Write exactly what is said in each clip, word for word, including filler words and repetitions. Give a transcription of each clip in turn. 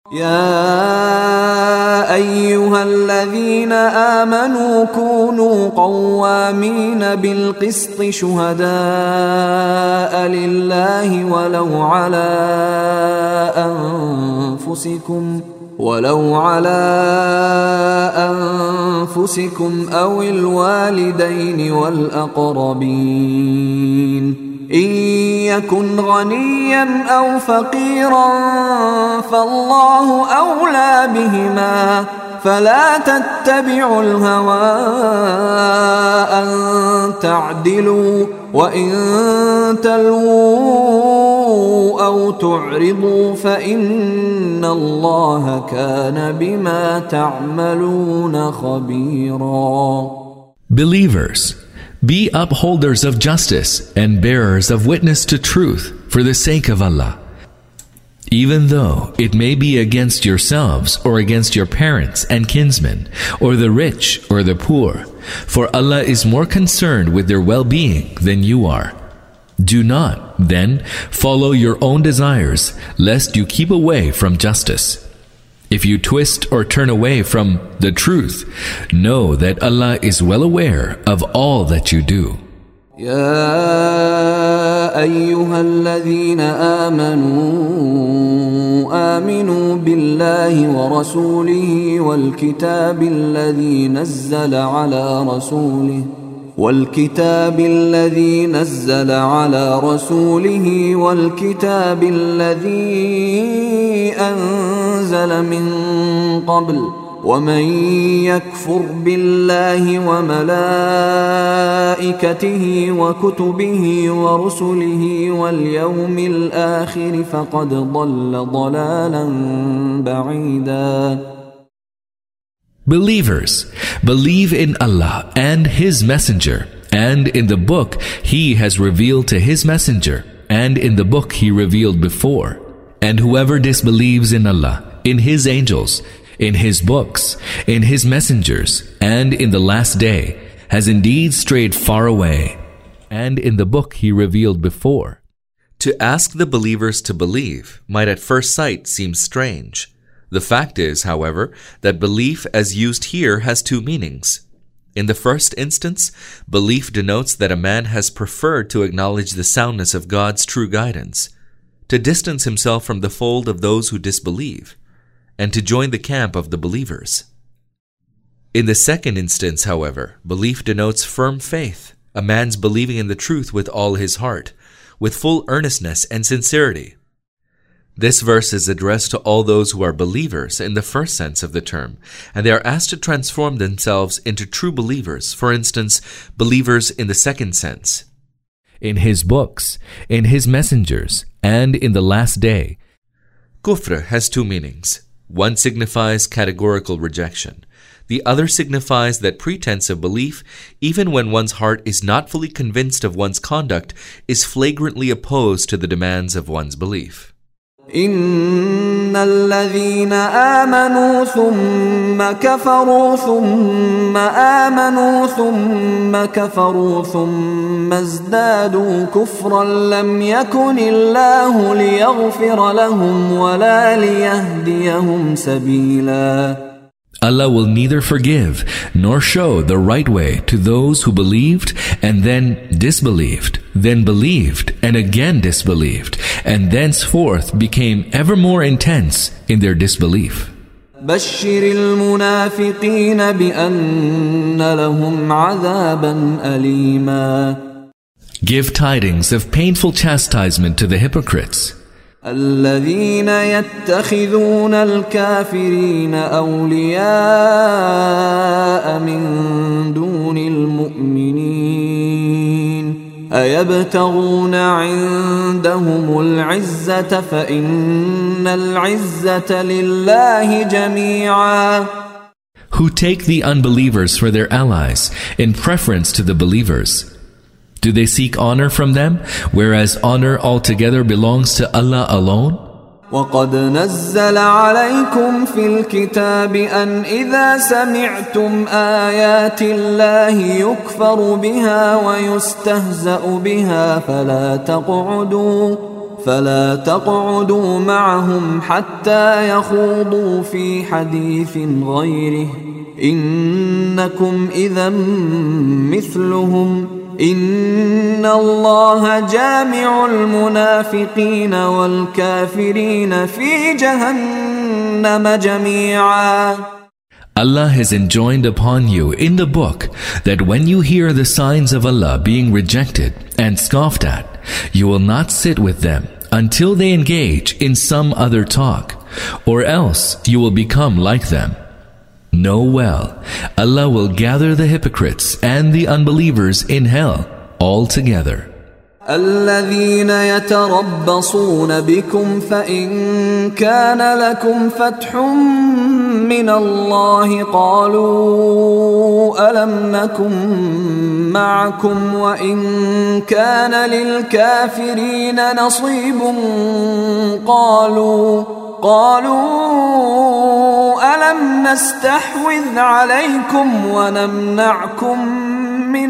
يا أيها الذين آمنوا كونوا قوامين بالقسط شهداء لله ولو على أنفسكم ولو على أنفسكم أو الوالدين والأقربين إن يكن غنيا أو فقيرا فالله أولى بهما فلا تتبعوا الهوى أن تعدلوا وإن تلووا أو تعرضوا فإن الله كان بما تعملون خبيرا. Believers, be upholders of justice and bearers of witness to truth for the sake of Allah, even though it may be against yourselves or against your parents and kinsmen, or the rich or the poor, for Allah is more concerned with their well-being than you are. Do not, then, follow your own desires, lest you keep away from justice. If you twist or turn away from the truth, know that Allah is well aware of all that you do. يا أيها الذين آمنوا آمنوا بالله ورسوله والكتاب الذي نزل على رسوله والكتاب الذي نزل على رسوله والكتاب الذي أنزل من قبل ومن يكفر بالله وملائكته وكتبه ورسله واليوم الآخر فقد ضل ضلالا بعيدا. Believers, believe in Allah and His Messenger, and in the book He has revealed to His Messenger, and in the book He revealed before. And whoever disbelieves in Allah, in His angels, in His books, in His messengers, and in the last day, has indeed strayed far away, and in the book He revealed before. To ask the believers to believe might at first sight seem strange. The fact is, however, that belief as used here has two meanings. In the first instance, belief denotes that a man has preferred to acknowledge the soundness of God's true guidance, to distance himself from the fold of those who disbelieve, and to join the camp of the believers. In the second instance, however, belief denotes firm faith, a man's believing in the truth with all his heart, with full earnestness and sincerity. This verse is addressed to all those who are believers in the first sense of the term, and they are asked to transform themselves into true believers, for instance, believers in the second sense. In His books, in His messengers, and in the last day. Kufr has two meanings. One signifies categorical rejection. The other signifies that pretense of belief, even when one's heart is not fully convinced of one's conduct, is flagrantly opposed to the demands of one's belief. إن الذين آمنوا ثم كفروا ثم آمنوا ثم كفروا ثم ازدادوا كفرا لم يكن الله ليغفر لهم ولا ليهديهم سبيلا. Allah will neither forgive nor show the right way to those who believed and then disbelieved, then believed and again disbelieved, and thenceforth became ever more intense in their disbelief. بشر المنافقين بأن لهم عذابا أليما. Give tidings of painful chastisement to the hypocrites. الذين يتخذون الكافرين أولياء من دون المؤمنين أيبتغون عندهم العزة فإن العزة لله جميعا. Who take the unbelievers for their allies in preference to the believers. Do they seek honor from them, whereas honor altogether belongs to Allah alone? وَقَدْ نَزَّلَ عَلَيْكُمْ فِي الْكِتَابِ أَنْ إِذَا سَمِعْتُمْ آيَاتِ اللَّهِ يُكْفَرُ بِهَا وَيُسْتَهْزَأُ بِهَا فَلَا تَقْعُدُوا فلا تقعدوا معهم حتى يخوضوا في حديث غيره إنكم إذا مثلهم إن الله جامع المنافقين والكافرين في جهنم جميعا. Allah has enjoined upon you in the book that when you hear the signs of Allah being rejected and scoffed at, you will not sit with them until they engage in some other talk, or else you will become like them. Know well, Allah will gather the hypocrites and the unbelievers in hell all together. الذين يتربصون بكم فإن كان لكم فتح من الله قالوا ألم نكن معكم وإن كان للكافرين نصيب قالوا قالوا ألم نستحوذ عليكم ونمنعكم من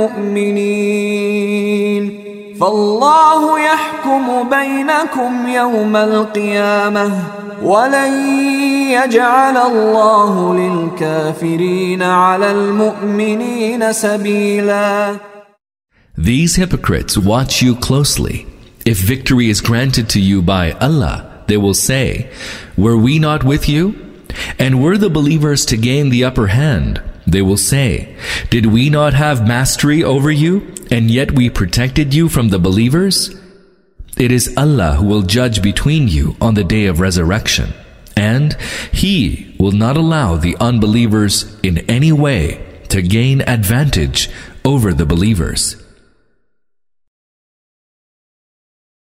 المؤمنين فالله يحكم بينكم يوم القيامة ولن يجعل الله للكافرين على المؤمنين سبيلا. These hypocrites watch you closely. If victory is granted to you by Allah, they will say, were we not with you? And were the believers to gain the upper hand? They will say, did we not have mastery over you, and yet we protected you from the believers? It is Allah who will judge between you on the day of resurrection, and He will not allow the unbelievers in any way to gain advantage over the believers.